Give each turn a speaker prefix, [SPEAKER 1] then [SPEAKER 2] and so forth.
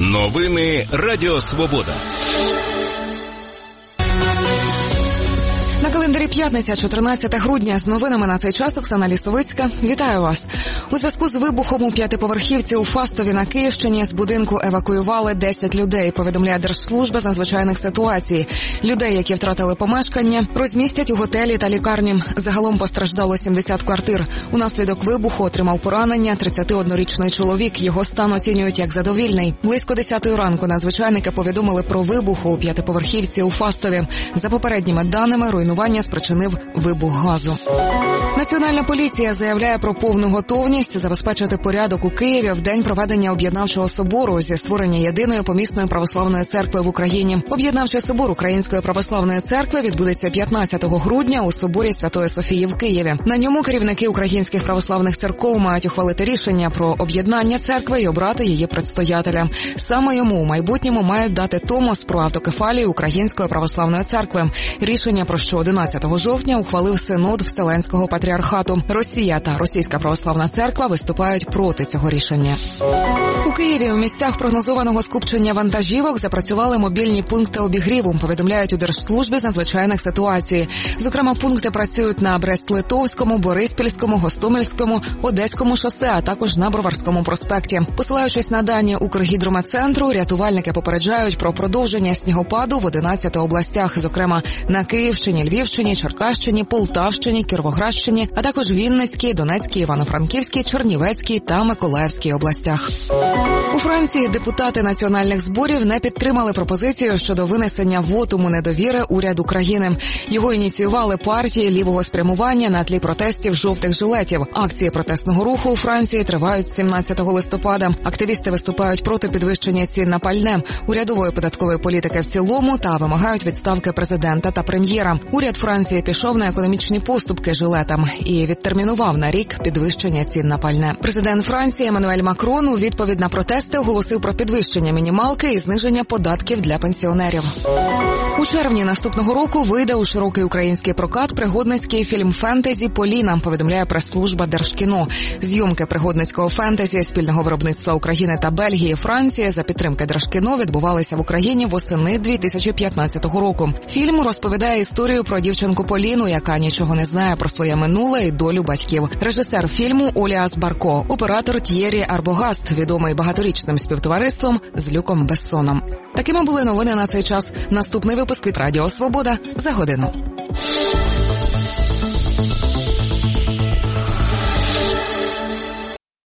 [SPEAKER 1] Новини Радіо Свобода.
[SPEAKER 2] На календарі п'ятниця, 14 грудня. З новинами на цей час Оксана Лісовицька. Вітаю вас. У зв'язку з вибухом у п'ятиповерхівці у Фастові на Київщині з будинку евакуювали 10 людей, повідомляє Держслужба з надзвичайних ситуацій. Людей, які втратили помешкання, розмістять у готелі та лікарні. Загалом постраждало 70 квартир. Унаслідок вибуху отримав поранення 31-річний чоловік. Його стан оцінюють як задовільний. Близько 10-ї ранку надзвичайники повідомили про вибух у п'ятиповерхівці у Фастові. За попередніми даними, руйнування спричинив вибух газу. Національна поліція заявляє про повну готовність забезпечити порядок у Києві в день проведення об'єднавчого собору зі створення єдиної помісної православної церкви в Україні. Об'єднавчий собор Української православної церкви відбудеться 15 грудня у соборі Святої Софії в Києві. На ньому керівники українських православних церков мають ухвалити рішення про об'єднання церкви і обрати її предстоятеля. Саме йому у майбутньому мають дати томос про автокефалію Української православної церкви. Рішення про що 11 жовтня ухвалив Синод Вселенського патріархату. Росія та Російська православна церква виступають проти цього рішення. У Києві у місцях прогнозованого скупчення вантажівок запрацювали мобільні пункти обігріву, повідомляють у Держслужбі з надзвичайних ситуацій. Зокрема, пункти працюють на Брест-Литовському, Бориспільському, Гостомельському, Одеському шосе, а також на Броварському проспекті. Посилаючись на дані Укргідрометцентру, рятувальники попереджають про продовження снігопаду в 11 областях, зокрема на Київщині, Львівщині, Черкащині, Полтавщині, Кіровоградщині, а також Вінницькій, Донецькій, Івано-Франківській, Чернівецькій та Миколаївській областях. У Франції депутати національних зборів не підтримали пропозицію щодо винесення вотуму недовіри уряду країни. Його ініціювали партії лівого спрямування на тлі протестів жовтих жилетів. Акції протестного руху у Франції тривають з 17 листопада. Активісти виступають проти підвищення цін на пальне, урядової податкової політики в цілому та вимагають відставки президента та прем'єра. Уряд Франції пішов на економічні поступки жилетам і відтермінував на рік підвищення цін на пальне. Президент Франції Еммануель Макрон у відповідь на протести оголосив про підвищення мінімалки і зниження податків для пенсіонерів. У червні наступного року вийде у широкий український прокат пригодницький фільм «Фентезі. Поліна», повідомляє прес-служба Держкіно. Зйомки пригодницького фентезі спільного виробництва України та Бельгії, Франції за підтримки Держкіно відбувалися в Україні восени 2015 року. Фільм розповідає історію про дівчинку Поліну, яка нічого не знає про своє минуле і долю батьків. Режисер фільму Оліас Барко, оператор Т'єрі Арбогаст, відомий багаторічним співтовариством з Люком Бессоном. Такими були новини на цей час. Наступний випуск від Радіо Свобода за годину.